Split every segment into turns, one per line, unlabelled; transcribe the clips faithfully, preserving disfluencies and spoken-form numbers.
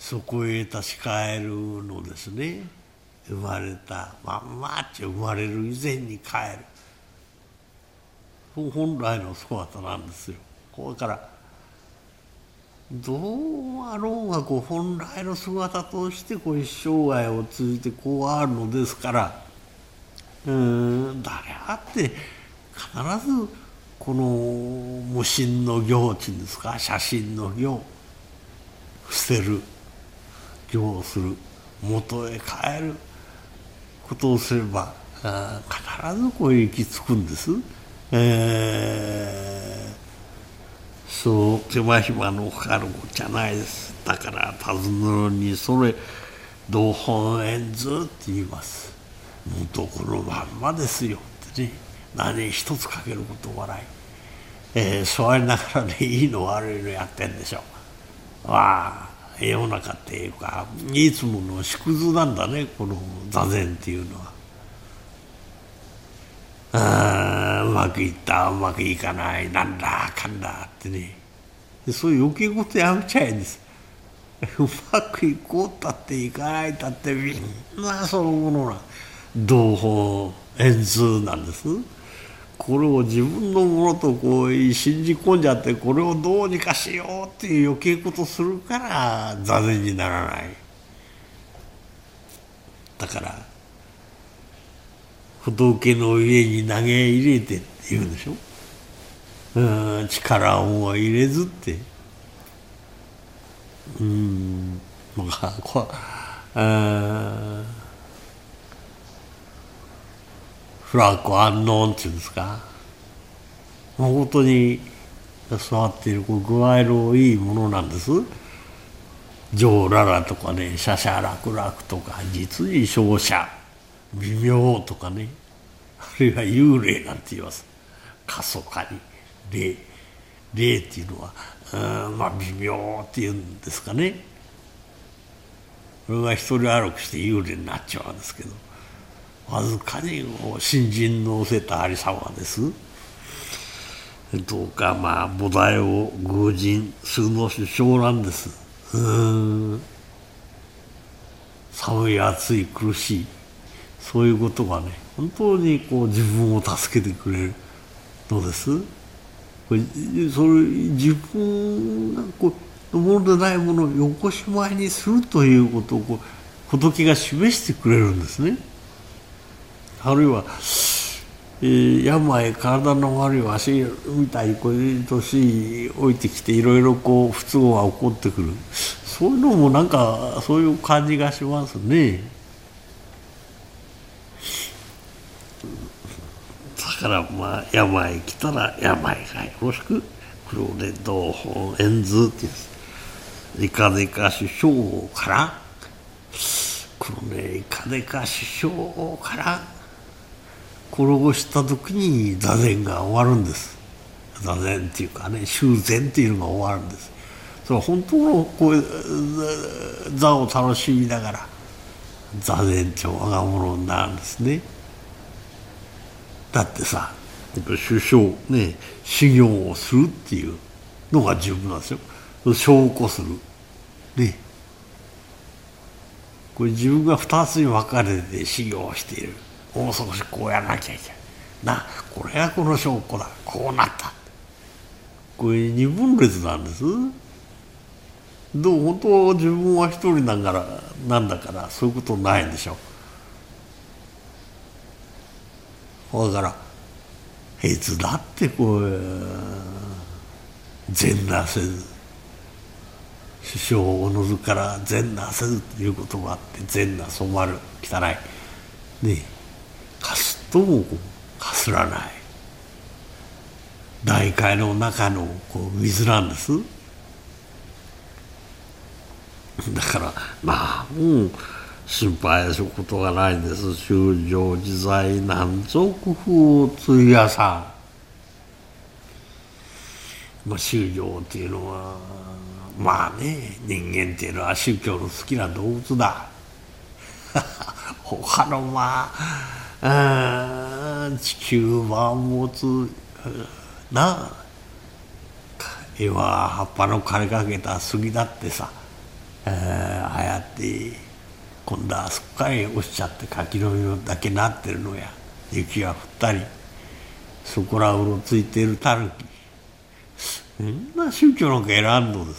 そこへ立ち返るのですね。生まれたまんまって生まれる以前に帰る、本来の姿なんですよ。これからどうあろうがこう本来の姿としてこう一生涯を通じてこうあるのですから、うーん誰あって必ずこの無心の行っていうんですか、写真の行、捨てる行をする、元へ帰ることをすれば必ずこう行き着くんです。えーそう手間暇のかかることじゃないです。だから尋ねるにそれ同本円図って言います。元このまんまですよってね、何一つかけることはない。えー、そうやりながらね、いいの悪いのやってんでしょう。わあ世の中っていうかいつもの縮図なんだね、この座禅っていうのは。あうまくいったうまくいかない、なんだかんだってね、そういう余計事やめちゃえんです。うまくいこうったっていかないったってみんなそのものな同本円図なんです。これを自分のものとこう信じ込んじゃって、これをどうにかしようっていう余計事するから座禅にならない。だから仏の上に投げ入れてって言うんでしょ。うん力を入れずってうんまあこあフラッグアンノーンっていうんですか、本当に座っているこう具合のいいものなんです。上ララとかね、シャシャラクラクとか、実に照射微妙とかね、あるいは幽霊なんて言います。かそかに霊霊っていうのはうんまあ微妙っていうんですかね。それが一人歩きして幽霊になっちゃうんですけど、わずかに新人のせたありさまです。どうかまあ菩提を偶人するの首相なんです。うーん寒い暑い苦しいそういうことがね、本当にこう自分を助けてくれるのです。これそれ自分がこうのものでないものをよこしまいにするということをこう仏が示してくれるんですね。あるいは、えー、病体の悪いわしみたいにこういう年老いてきていろいろこう不都合が起こってくる、そういうのもなんかそういう感じがしますね。だからまあ病来たら病がよろしく黒で同本円図ってやつ、いかでか首相から黒ねいかでか首相から転をした時に座禅が終わるんです。座禅っていうかね、修禅っていうのが終わるんです。それは本当のこう座を楽しみながら座禅って我が物になるんですね。だってさ、首相ね修行をするっていうのが十分なんですよ。証拠するね、これ自分が二つに分かれて修行している。もう少しこうやらなきゃいけないな、これがこの証拠だ、こうなった、これ二分裂なんです。どう本当自分は一人なんだからなんだからそういうことないんでしょう。だからいつだってこう善なせず、師匠をおのずから善なせずということがあって、善な染まる汚いねえかすっともかすらない大海の中のこう水なんです。だからまあもう心配することがないんです。修行自在難足風通夜さん、まあ、修行っていうのはまあね、人間っていうのは宗教の好きな動物だ他のまあ地球万物なあ、今葉っぱの枯れかけた杉だってさ、 えー、ああやって今度はすっかり落ちちゃって柿の実だけなってるのや、雪が降ったりそこらうろついているタヌキ、そんな宗教なんか選んのです。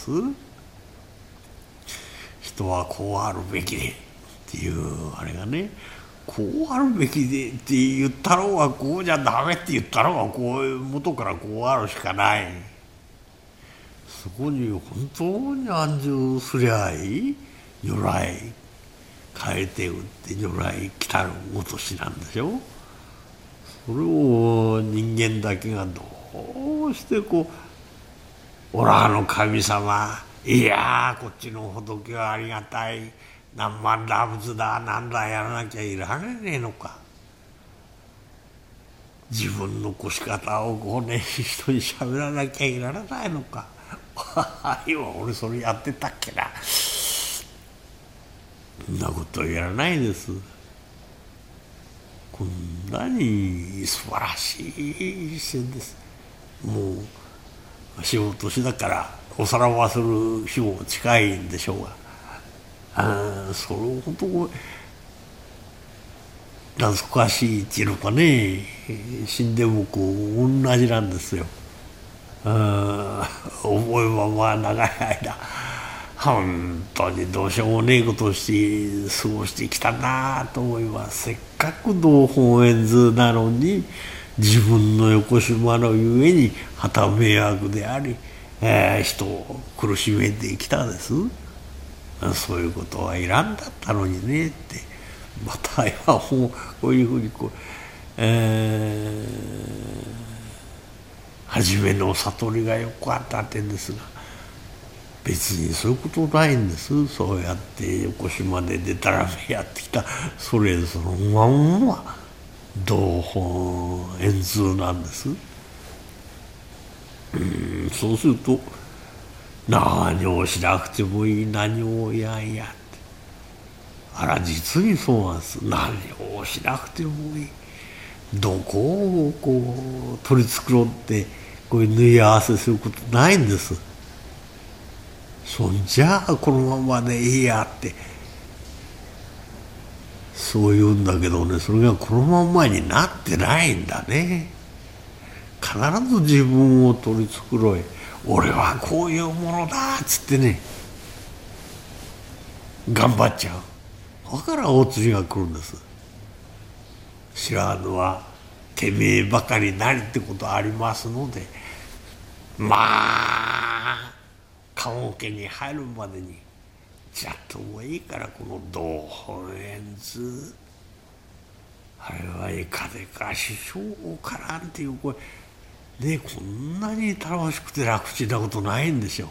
人はこうあるべきでっていうあれがね、こうあるべきでって言ったろうがこうじゃダメって言ったろうがこう元からこうあるしかない。そこに本当に安住すりゃいい如来変えて打って如来来たるごとしなんでしょ。それを人間だけがどうしてこう、オラの神様、いやこっちの仏はありがたい、何万打仏だなんだやらなきゃいられねえのか。自分の腰方をこうね人に喋らなきゃいられないのか。今俺それやってたっけな。そんなことやらないです。こんなに素晴らしい視線です。もう仕事しだからおさらばする日も近いんでしょうが、あそれを本当懐かしいっていうのかね、死んでもこう同じなんですよ。あ思えばまあ長い間本当にどうしようもねえことをして過ごしてきたなと思います。せっかく同本円図なのに自分の横島のゆえに旗迷惑であり、えー、人を苦しめてきたです。そういうことはいらんだったのにねって、また今もうこういうふうにこう、えー、初めの悟りがよくあったってんですが、別にそういうことないんです。そうやって横島ででたらめやってきたそれそのまんま同本円通なんです。うんそうすると何をしなくてもいい、何をやんやって、あら実にそうなんです。何をしなくてもいい、どこをこう取り繕ってこういう縫い合わせすることないんです。そんじゃあこのままでいいやってそう言うんだけどね、それがこのまんまになってないんだね。必ず自分を取り繕い、俺はこういうものだっつってね頑張っちゃう。だから大釣りが来るんです。知らぬはてめえばかりなりってことありますので、まあ棺桶に入るまでにちらっともいいからこの同本円図、あれはいかでか師匠からんっていう声ね、こんなに楽しくて楽ちんなことないんでしょう。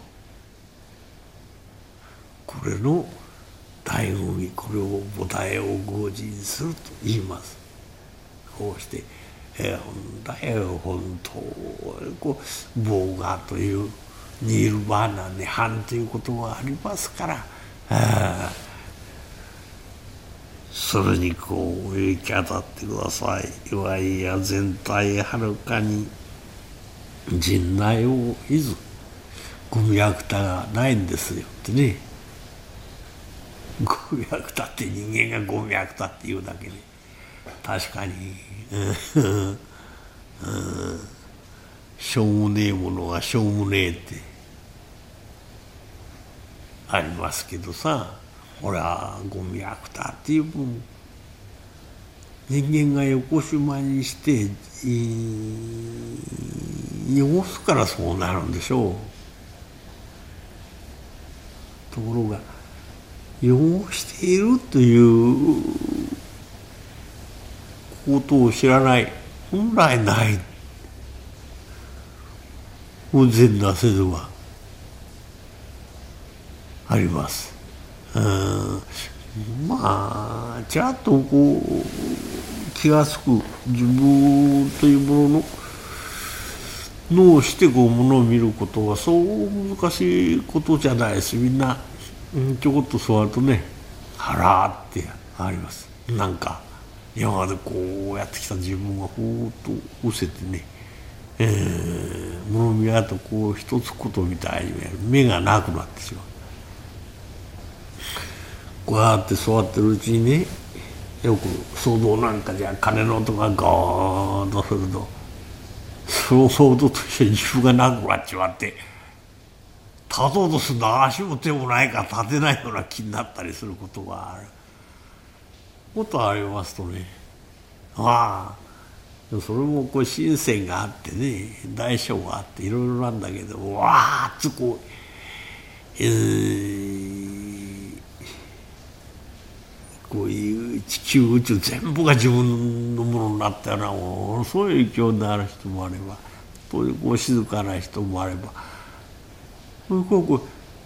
これの醍醐味、これを菩提を合人すると言います。こうして、えー、本来本当こうボーガーというニールバーナー涅槃ということがありますから、あそれにこう行き当たってください。いわいや全体はるかに陣内をいずゴミ役田がないんですよってね。ゴミ役田って人間がゴミ役田っていうだけで確かに、うん、しょうもねえものがしょうもねえってありますけどさ、ほらゴミ役田っていう分人間が横島にして汚すからそうなるんでしょう。ところが汚しているということを知らない、本来ない無善な制度があります。うんまあちらっとこう気が付く自分というものの脳してこうものを見ることはそう難しいことじゃないです。みんな、うん、ちょこっと座るとね腹ってあります。なんか今までこうやってきた自分がふーっと伏せてね、えー、物見合うとこう一つことみたいに目がなくなってしまう。 こうやって座ってるうちにね、よく騒動なんかじゃ鐘の音がゴーンとすると、その騒動として自分がなくなっちまって、立とうとすると足も手もないから立てないような気になったりすることがあることありますとね、ああそれもこう深セがあってね、大小があっていろいろなんだけど、わーっとこう、えー、こういう地球宇宙全部が自分のものになったような、ものそういう勢いである人もあれば、そういうこう静かな人もあれば、こうこう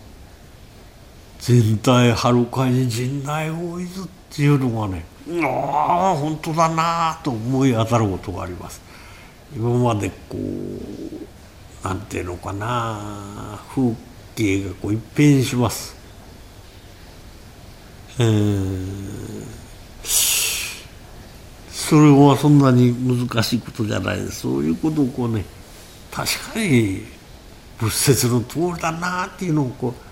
全体はるかに陣内大いずっていうのがね、ああ本当だなと思い当たることがあります。今までこうなんていうのかな、風景がこう一変します。えー、それはそんなに難しいことじゃないです。そういうことをこうね、確かに仏説の通りだなっていうのをこう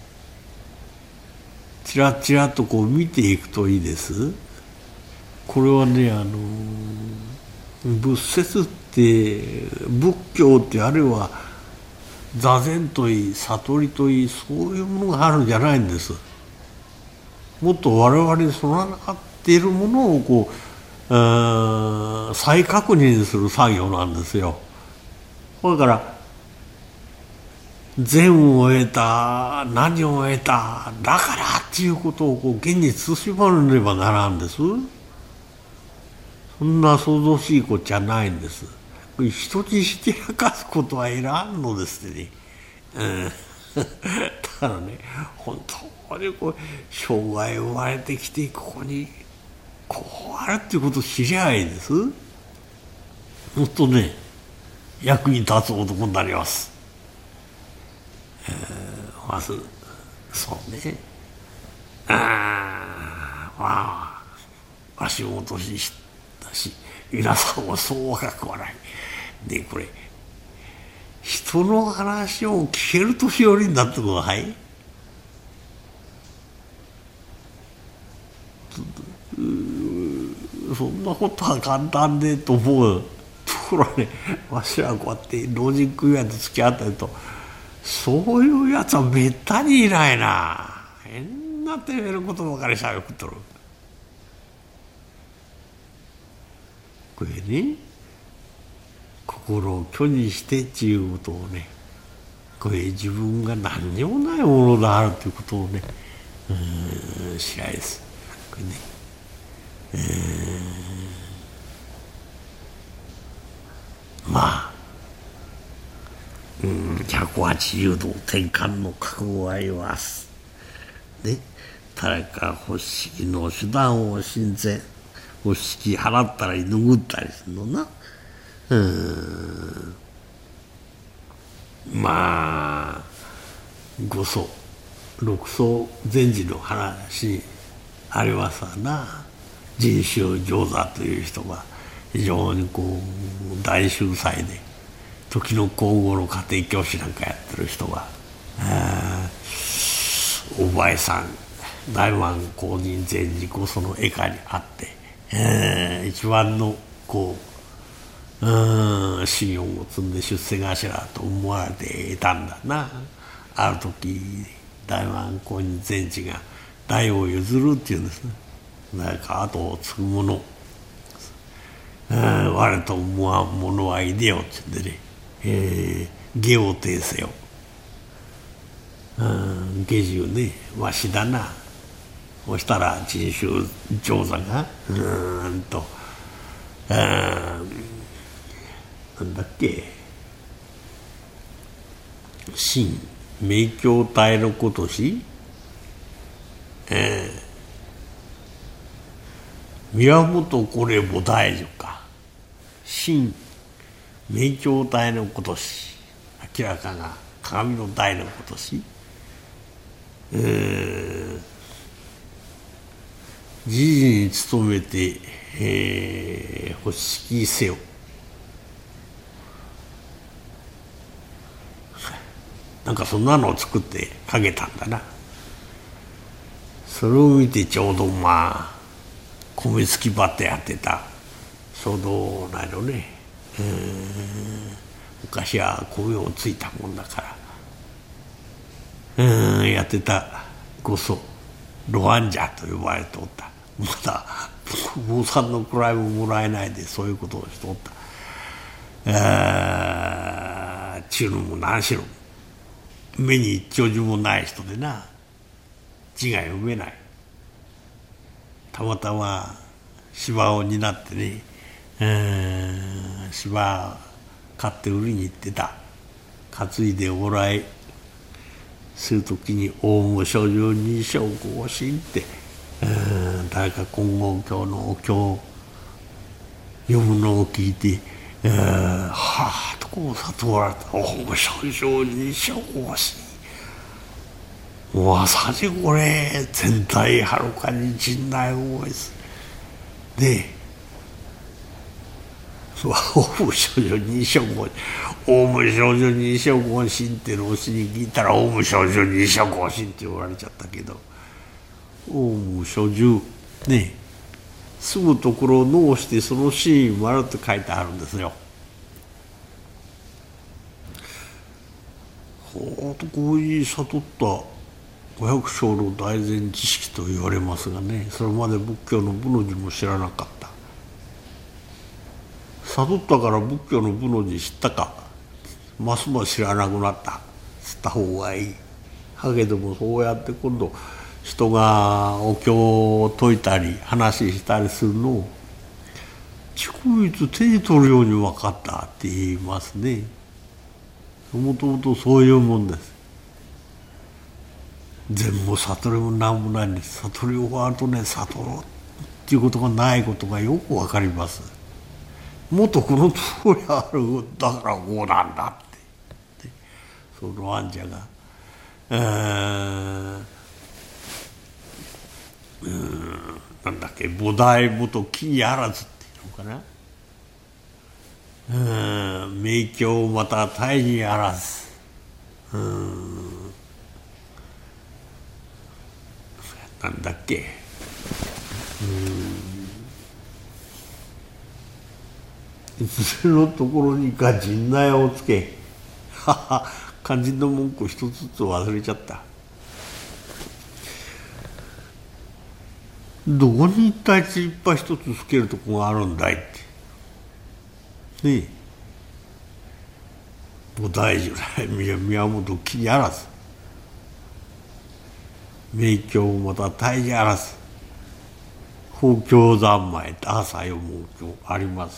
ちらちらとこう見ていくといいです。これはね、あの仏説って仏教ってあるいは座禅といい悟りといい、そういうものがあるんじゃないんです。もっと我々に備わっているものをこう再確認する作業なんですよ。だから善を得た、何を得た、だからっていうことをこう現に慎まねばならんです。そんな騒々しいことじゃないんです。人にしてやかすことはいらんのですってね。うん、だからね、本当にこう生涯生まれてきてここにこうあるっていうことを知りゃいいです。もっとね、役に立つ男になります。えー、まずそうね、ああまあ足元ししたし、皆さんもそう若くはないで、これ人の話を聞ける年寄りになってください。そんなことは簡単でと思うところね、わしらこうやって老人組合と付き合ってると、そういうやつはめったにいないな。変なてめえのことばかりしゃべっとる。これね、心を巨にしてっていうことをね、これ自分が何にもないものであるということをね、うーん知らいです。これね、えー、まあ、うん、ひゃくはちじゅうど転換の覚悟は言わす。ね、誰か欲しきの手段を親善、欲しき払ったり拭ったりするのな。うーん、まあ五祖六祖禅師の話ありますわな。神宗上座という人が非常にこう大秀才で、時の皇后の家庭教師なんかやってる人が、お前さん大満公認禅師こその絵下にあって、えー、一番のこううん信用を積んで出世頭と思われていたんだな。ある時大満公認禅師が代を譲るっていうんですね。誰か後を継ぐ者、我と思わん者はいでよって言ってね、えー、下を呈せよ。下重ね、わしだな。そしたら陳宗上座がうーんと、あなんだっけ、新明鏡体のことし、えー、宮本これ菩提樹か、新明鏡体のことし、明らかが鏡の台のことし、えー、時事に努めて、えー、欲しきせよ。なんかそんなのを作ってかけたんだな。 それを見てちょうどまあ米つきバッテやってたちょうどないのね、えー、昔は米をついたもんだから、うん、やってたこそロハンジャと呼ばれておった。まだ坊さんの位ももらえないでそういうことをしておった。ちゅうのも何しろ目に一丁字もない人でな、字が読めない。たまたま芝を担ってね、うん、芝買って売りに行ってた。担いで往来するときにオウム書十二章更新って、うん、誰か金剛経のお経を読むのを聞いて、えー、はあとこう悟られた。オウム書十二章更新、まさにこれ全体はるかに甚大思いです。でオウム少女二章更新、オウム少女二章更新って老子に聞いたらオウム少女二章更新って言われちゃったけど、オウム少女ね、住むところを脳してそのシーン丸って書いてあるんですよ。ほうとこういう悟った五百姓の大前知識と言われますがね、それまで仏教の部の字も知らなかった。悟ったから仏教の部の字知ったか、ますます知らなくなった。知った方がいい。だけどもそうやって今度人がお経を説いたり話したりするのを逐一手に取るように分かったって言いますね。もともとそういうもんです。全部悟りも何もないんです。悟り終わるとね、悟ろうっていうことがないことがよく分かります。もっとこの通りある、だからこうなんだって、そのアンジャが、えーうん、なんだっけ、菩提母と木あらずっていうのかな、うん、明鏡また大にあらず、うん、なんだっけ、うん、いずれのところにか陣内をつけ、はは、肝心の文句一つずつ忘れちゃった。どこに一体ちっぱ一つつけるとこがあるんだいって。ねえ。菩提樹来宮本木にあらず。明鏡また大にあらず。法教三昧って朝読む経あります。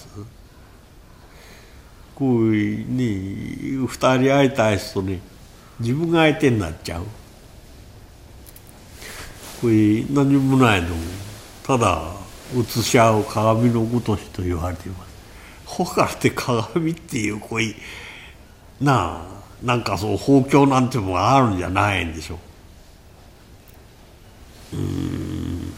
こういうね、二人会いたい人ね、自分が相手になっちゃう。これ何もないの、ただ映し合う鏡のごとしと言われています。ほからって鏡っていうこういうなあ、なんかそう法教なんてものがあるんじゃないんでしょう。うーん、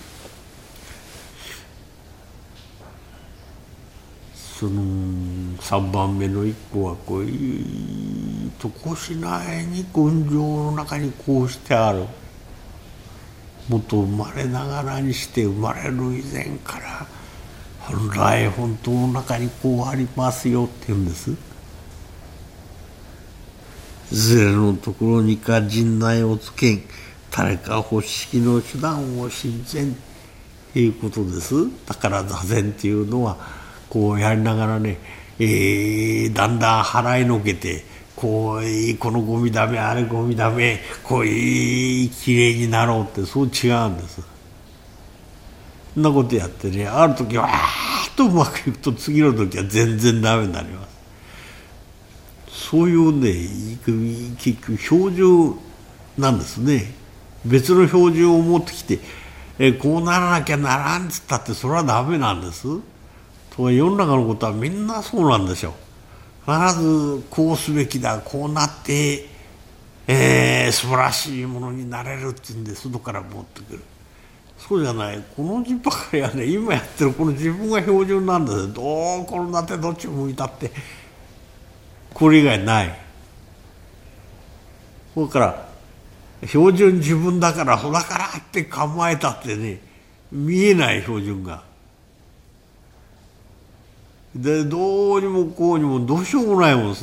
その三番目の一個はこういうとこしないに群青の中にこうしてある。もっと生まれながらにして生まれる以前から本来本当の中にこうありますよって言うんです。いずれのところにか陣内をつけん、誰か欲しきの手段を信ぜんということです。だから座禅っていうのはこうやりながらね、えー、だんだん払いのけて、こうこのゴミダメあれゴミダメ、こういいきれいになろうって、そう違うんです。そんなことやってね、ある時はわーっとうまくいくと次の時は全然ダメになります。そういうね、結局標準なんですね。別の標準を持ってきて、えこうならなきゃならんっつったってそれはダメなんです。と世の中のことはみんなそうなんでしょう。必ずこうすべきだ、こうなって、えー、素晴らしいものになれるっていうんで外から持ってくる。そうじゃない、この字ばかりはね、今やってるこの自分が標準なんですよ。どう転んだってどっち向いたってこれ以外ない。それから標準自分だからほらからって構えたってね、見えない標準が。でどうにもこうにもどうしようもないもんです。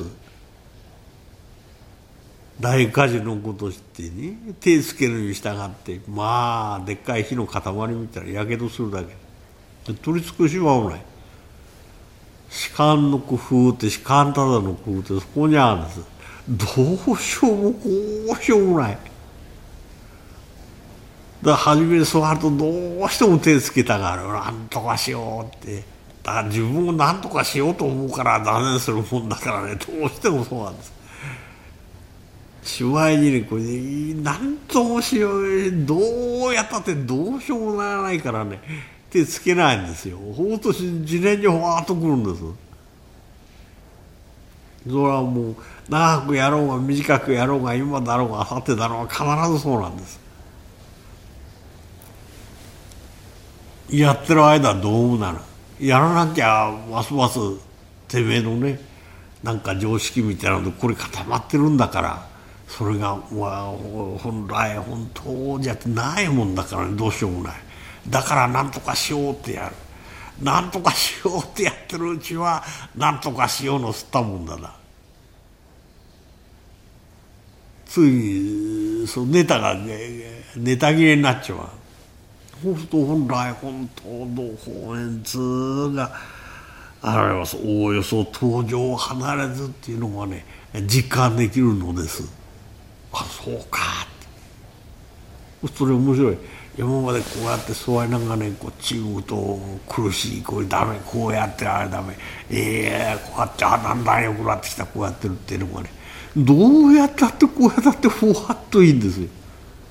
大火事のことしてね、手つけるに従ってまあでっかい火の塊見たらやけどするだけで、取り尽くしはもない。士官の工夫って士官ただの工夫ってそこにあるんです。どうしようもこうしようもない。だから初めに座るとどうしても手つけたがる。なんとかしようって。だから自分をなんとかしようと思うから断念するもんだからね、どうしてもそうなんです。しまいにね、これね、なんともしよう、どうやったってどうしようもならないからね、手つけないんですよ。ほんと自然にほわっとくるんです。それはもう長くやろうが短くやろうが今だろうが明後日だろうが必ずそうなんです。やってる間はどうもなる。やらなきゃますますてめえのね、なんか常識みたいなのでこれ固まってるんだから、それが、まあ、本来本当じゃないもんだからね、どうしようもない。だから何とかしようってやる。何とかしようってやってるうちは何とかしようの吸ったもんだな。ついにそのネタが、ね、ネタ切れになっちゃう。そうすると本来本当の法然通が現れます。おおよそ登場を離れずっていうのがね実感できるのです。あ、そうかって。それ面白い。今までこうやって座りながらね、こっち向くと苦しい、これダメ、こうやってあれダメ、ええー、こうやってあだんだん良くなってきた、こうやってるっていうのがね、どうやったってこうやったってふわっといいんですよ。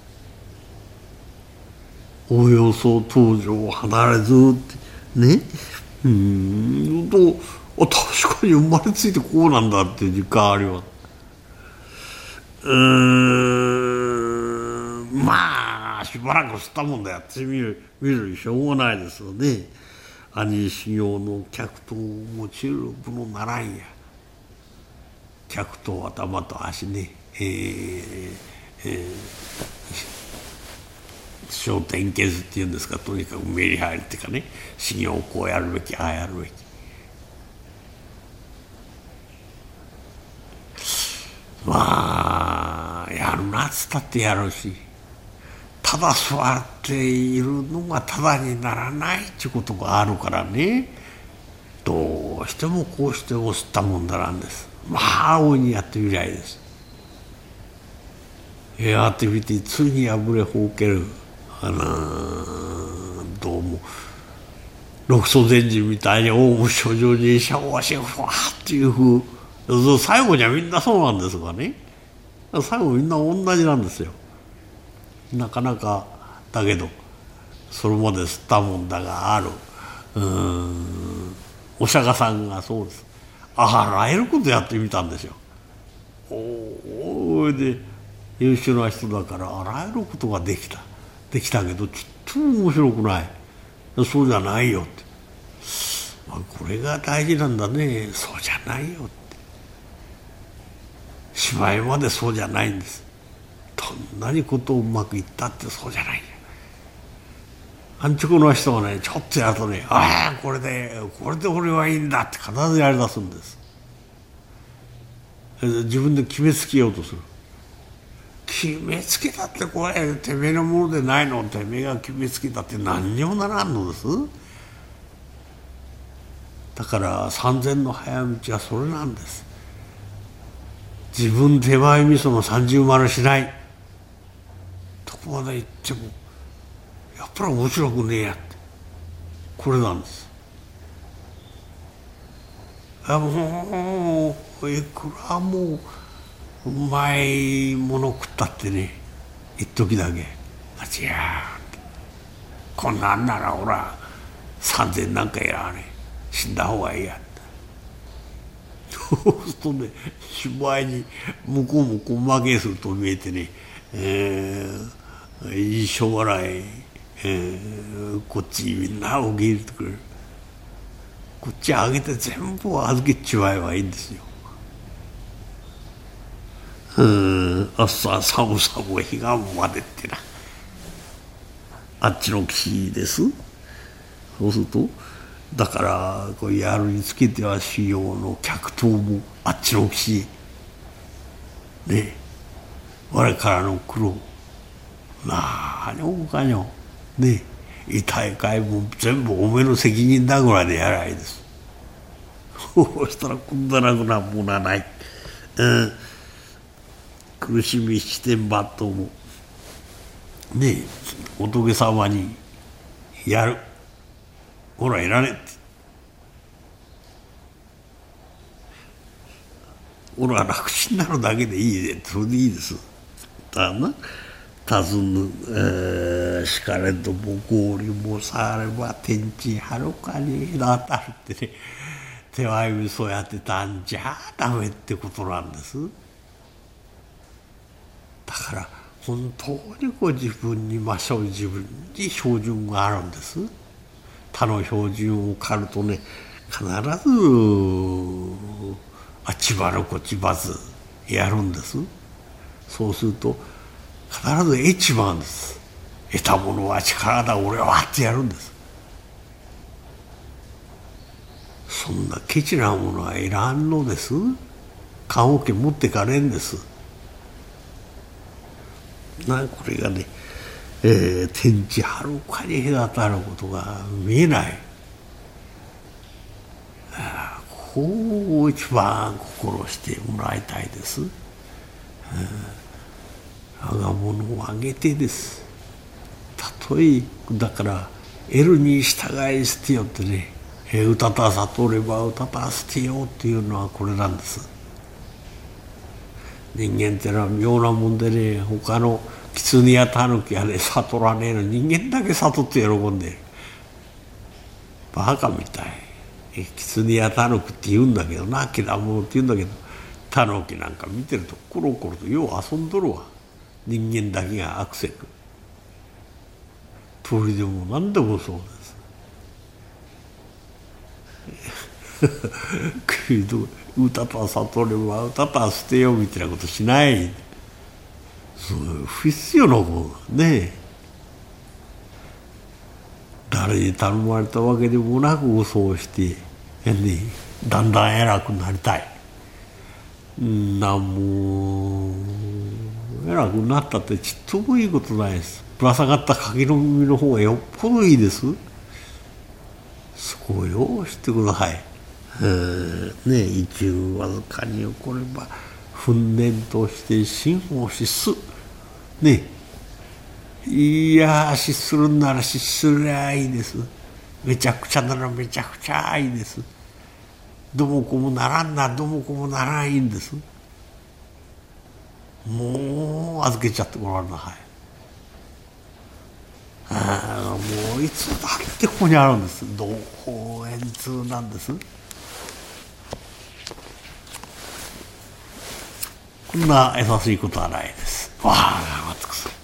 およそ登場を離れずってね、うーんと、あ、確かに生まれついてこうなんだっていう実感あります。うーん、まあしばらく吸ったもんだやってみる見るにしょうがないですよね。兄修行の客と用いる部のならんや。客と頭と足ね、えーえー、焦点削っていうんですか、とにかくメリハリっていうかね、修行をこうやるべき、ああやるべき。まあやるなっつったってやるし、ただ座っているのがただにならないっていうことがあるからね、どうしてもこうしても吸ったもんだなんです。まあ大いにやってみりゃいいです。やってみてついに破れほうける、あのー、どうも六祖禅師みたいにオウム諸女にシャワシャワっていうふう、最後にはみんなそうなんですがね、最後みんな同じなんですよ。なかなかだけどそれまで吸ったもんだがある、うーん、お釈迦さんがそうです。あらゆることやってみたんですよ。おおで優秀な人だからあらゆることができたできたけどちょっと面白くない、そうじゃないよって、まあ、これが大事なんだね、そうじゃないよって、しまいまでそうじゃないんです。どんなにことうまくいったってそうじゃない。安直な人がねちょっとやるとね、ああこれでこれで俺はいいんだって必ずやりだすんです。自分で決めつけようとする。決めつけたってこれてめえのものでないの、てめえが決めつけたって何にもならんのです。だから三千の早道はそれなんです。自分手前味噌の三重丸しないとこまで行ってもやっぱり面白くねえやって、これなんです。あ、もういくらもううまいもの食ったってね、一時だけあちやこんなんならほら三千なんかやらねえ、死んだ方がいいやって。そうするとね、しまいに向こうもこう負けすると見えてね、えー、いいしょうがない、えー、こっちみんな受け入れてくれる。こっちあげて全部預けちまえばいいんですよ。 うん朝寒さも彼岸までってな、あっちの岸です。そうするとだからこうやるにつけては主要の客島もあっちの岸ね、我からの苦労なあにょかにょね、痛いかいも全部おめえの責任だぐらいでやらないです。そうしたらこんな楽なものはない、うん、苦しみしてんばっともねえ仏様にやるほらいらねえって俺は楽ちになるだけでいいでそれでいいです。だな尋ぬ、えー、しかれども合理もされば天地はるかに隔たるってね、手は指そうやってたんじゃダメってことなんです。だから本当にこう自分に勝る自分に標準があるんです。他の標準を狩るとね必ずあっちばるこっちばずやるんです。そうすると必ずエッチマンです。得たものは力だ俺はってやるんです。そんなケチなものはいらんのです。棺桶持ってかれんです。なこれがね、えー、天地はるかに隔たることが見えない。ここを一番心してもらいたいです。我が物をあげてです。たとえだから得るに従い捨てよってね、えー、うたた悟ればうたた捨てようっていうのはこれなんです。人間ってのは妙なもんでね、他の狐や狸はね悟らねえの、人間だけ悟って喜んでる。バカみたい。狐や狸って言うんだけどな、けだものって言うんだけど、狸なんか見てるとコロコロとよう遊んどるわ。人間だけがアクセル。鳥でも何でもそうです。けどうたた悟ればうたた捨てようみたいなことしない。そう不必要なことねえ。誰に頼まれたわけでもなく嘘をしてね、だんだん偉くなりたい。なんも偉くなったってちっともいいことないです。ぶら下がった柿の実の方がよっぽどいいです。そこをよう知ってください。ね、一憂わずかに起これば憤念として心を失す。ね、いや失するんなら失すりゃいいです。めちゃくちゃならめちゃくちゃいいです。どもこもならんなどもこもならんいいんです。もう預けちゃってごらんなさい。あもういつだってここにあるんです。同法円通なんです。こんな優しいことはないです。わあ頑張ってください。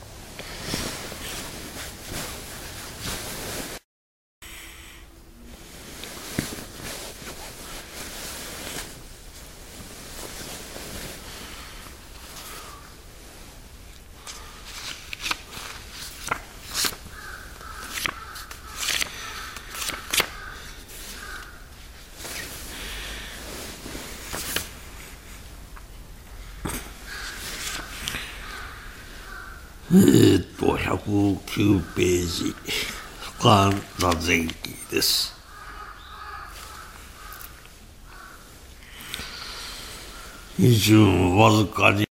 えー、っとひゃくきゅうページ俯瞰座禅記です。二十わずかに